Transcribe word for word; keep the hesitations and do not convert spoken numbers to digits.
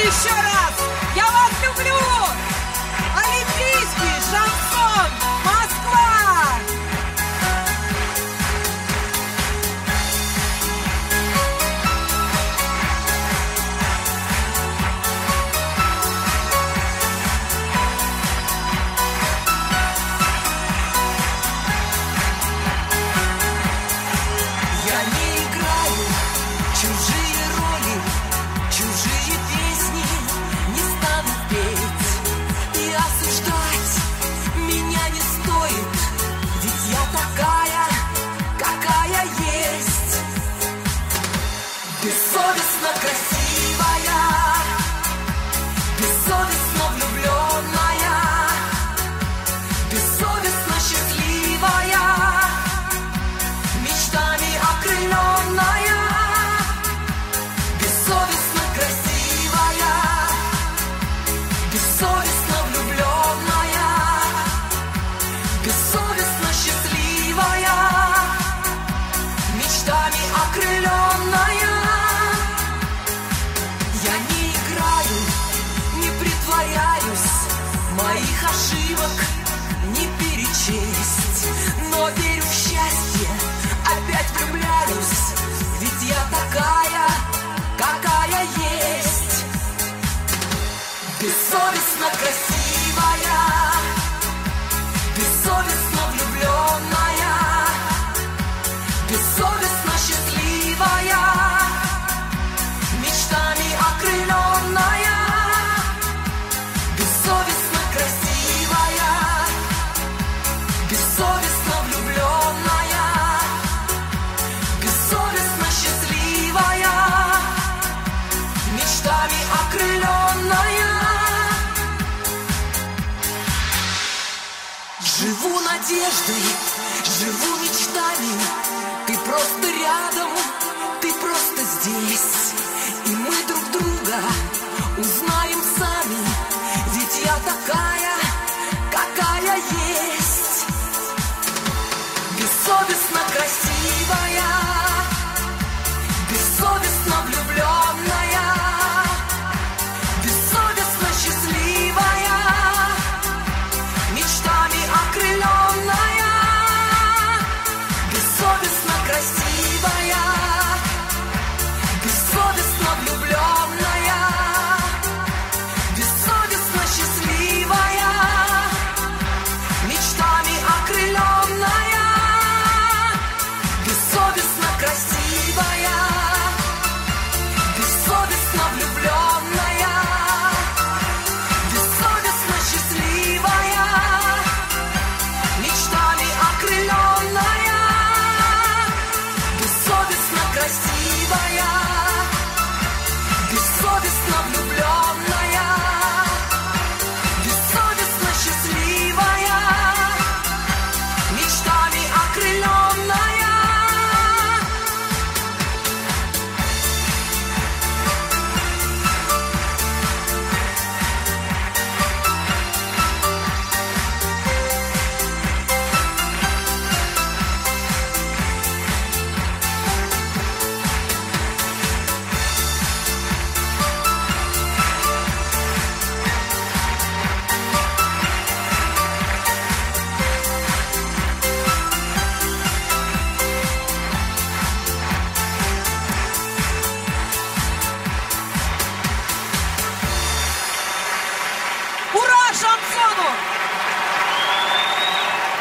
еще раз! Я вас люблю! Олимпийский шансон! Москва! Я не играю чужие роли, чужие песни не стану петь и осуждать меня не стоит, ведь я такая, какая есть, бессовестно красивая, бессовестно влюбленная, бессовестно счастливая, мечтами окрыленная, бессовестно красивая, бессовестно влюбленная, бессовестно счастливая, мечтами окрыленная. Я не играю, не притворяюсь, моих ошибок не перечесть, но верю в счастье, опять влюбляюсь, ведь я такая, какая есть, бессовестно красивая, бессовестно влюбленная, бессовестно счастливая, мечтами окрыленная, бессовестно красивая, бессовестно влюбленная, бессовестно счастливая, мечтами окрыленная. Живу надеждой, живу мечтами, ты просто рядом, ты просто здесь, и мы друг друга узнаем сами, ведь я такая, какая есть, бессовестно красивая, бессовестно влюбленная, бессовестно счастливая, мечтами окрыленная, бессовестно красивая, бессовестно влюбленная, бессовестно счастливая, мечтами окрыленная, бессовестно красивая, бессовестно влюбленная, бессовестно счастливая, мечтами окрыленная, бессовестно красивая, бессовестно влюбленная, бессовестно счастливая, мечтами окрыленная. Ура шансону!